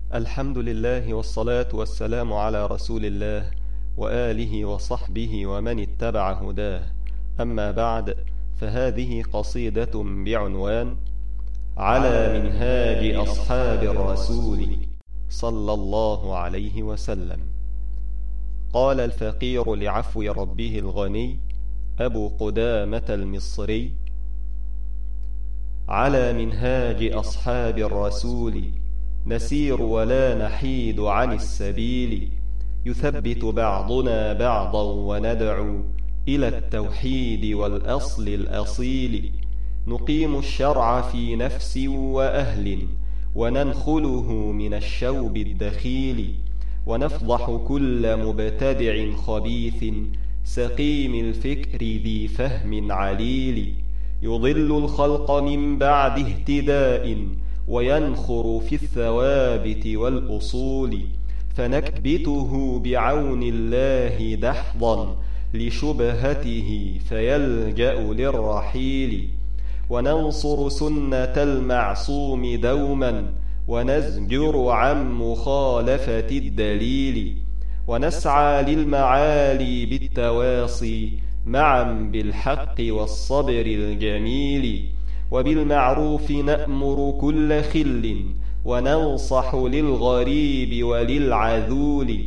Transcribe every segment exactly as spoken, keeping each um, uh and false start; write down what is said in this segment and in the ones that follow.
الحمد لله والصلاة والسلام على رسول الله وآله وصحبه ومن اتبع هداه. أما بعد، فهذه قصيدة بعنوان على منهاج أصحاب الرسول صلى الله عليه وسلم. قال الفقير لعفو ربه الغني أبو قدامة المصري: على منهاج أصحاب الرسول نسير ولا نحيد عن السبيل، يثبت بعضنا بعضا وندعو إلى التوحيد والأصل الأصيل، نقيم الشرع في نفس وأهل وننخله من الشوب الدخيل، ونفضح كل مبتدع خبيث سقيم الفكر ذي فهم عليل، يضل الخلق من بعد اهتداء وينخر في الثوابت والأصول، فنكبته بعون الله دحضا لشبهته فيلجأ للرحيل، وننصر سنة المعصوم دوما ونزجر عن مخالفة الدليل، ونسعى للمعالي بالتواصي معا بالحق والصبر الجميل، وبالمعروف نأمر كل خل وننصح للغريب وللعذول،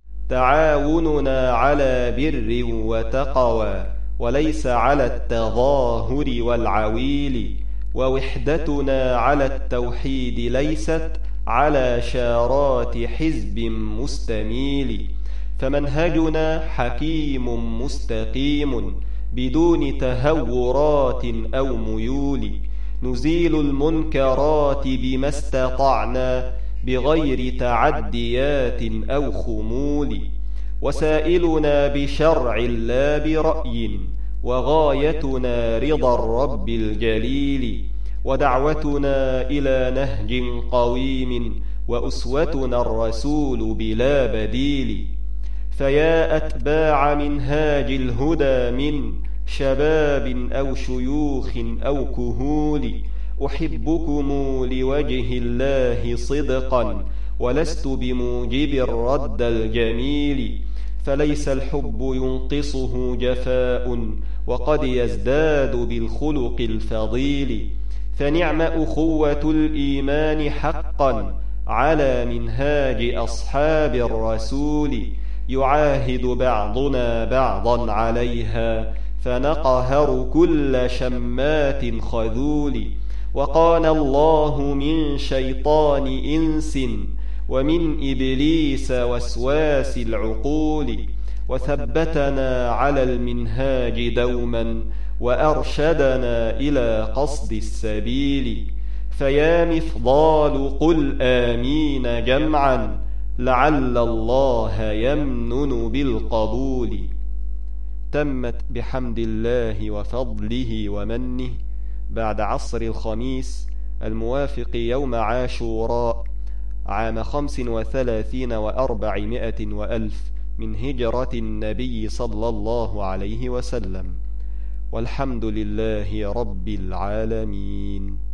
تعاوننا على بر وتقوى وليس على التظاهر والعويل، ووحدتنا على التوحيد ليست على شارات حزب مستميل، فمنهجنا حكيم مستقيم بدون تهورات أو ميول، نزيل المنكرات بما استطعنا بغير تعديات أو خمول، وسائلنا بشرع لا برأي، وغايتنا رضا الرب الجليل، ودعوتنا إلى نهج قويم وأسوتنا الرسول بلا بديل، فيا أتباع منهاج الهدى من شباب أو شيوخ أو كهول، أحبكم لوجه الله صدقا ولست بموجب الرد الجميل، فليس الحب ينقصه جفاء وقد يزداد بالخلق الفضيل، فنعم أخوة الإيمان حقا على منهاج أصحاب الرسول، يعاهد بعضنا بعضا عليها فنقهر كل شمات خذول، وقانا الله من شيطان إنس ومن إبليس وسواس العقول، وثبتنا على المنهاج دوما وأرشدنا إلى قصد السبيل، فيا مفضال قل آمين جمعا لعل الله يمنن بالقبول. تمت بحمد الله وفضله ومنه بعد عصر الخميس الموافق يوم عاشوراء عام خمس وثلاثين وأربعمائة وألف من هجرة النبي صلى الله عليه وسلم، والحمد لله رب العالمين.